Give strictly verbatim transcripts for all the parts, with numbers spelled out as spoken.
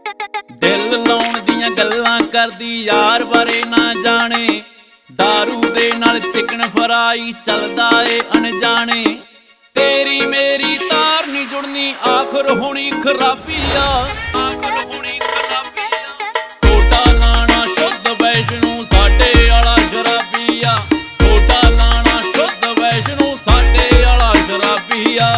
दिल लाउण दियां गल्लां करदी यार बारे ना जाने। दारू दे नाल चिकन फ्राई चलदा ए अनजाने। तेरी मेरी तार नी जुड़नी आखर होनी खराबी आ। आखर होनी खराबी आ। टोटा लाना शुद्ध वैष्णो साडे आला शराबी आ। टोटा लाना शुद्ध वैष्णो साडे आला शराबी आ।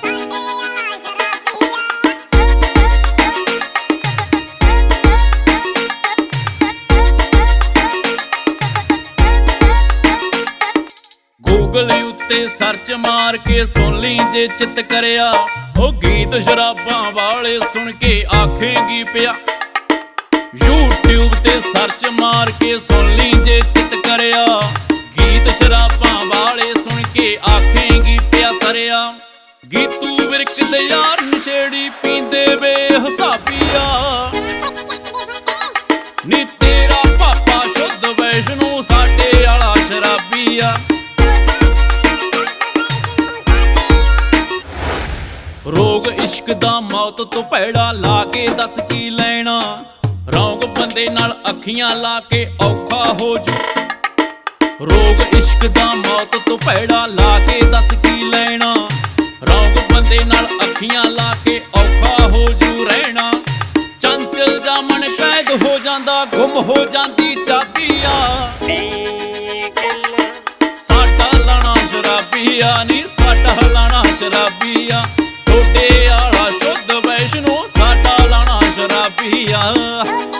गूगल उत्ते सर्च मार के सुन ली जे चित करया। ओ गीत शराबां वाले सुन के आखेंगी पिया। यूट्यूब ते सर्च मार के सुन ली जे चित करया। गीत शराबां वाले सुन के आखेंगी पिया सरया। गीतू विरकदे यार नशेड़ी पींदे बेहिसाबिया। नी तेरा पापा शुद्ध वैष्णो साडे आला शराबी आ। रोग इश्क दा मौत तो भैड़ा ला के दस की लैना। रौंग बंदे नाल अखियां ला के औखा हो जू। रोग इश्क दा मौत तो भैड़ा ला के दस की लैना। रौंग बंदे नाल अखियां ला के औखा हो जू रहना। चंचल जामन कैद हो जांदा गुम हो जांदी चाबिया। साडा लाना शराबी आ नी साडा लाना शराबी आ। टोटे आला शुद्ध वैष्णो साडा लाना शराबी आ।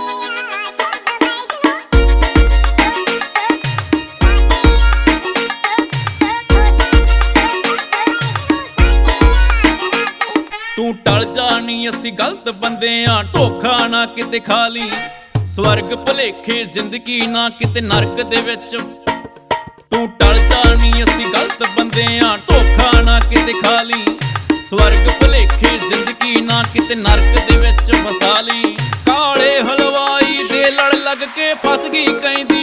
तू टल जानी असी गलत बंदे आ। धोखा ना किते खाली स्वर्ग भलेखे जिंदगी ना किते नरक दे विच। तू टल जानी असी गलत बंदे आ। धोखा ना किते खाली स्वर्ग भलेखे जिंदगी ना किते नरक दे विच फसा ली। काले हलवाई दे लड़ लग के फस गई कहंदी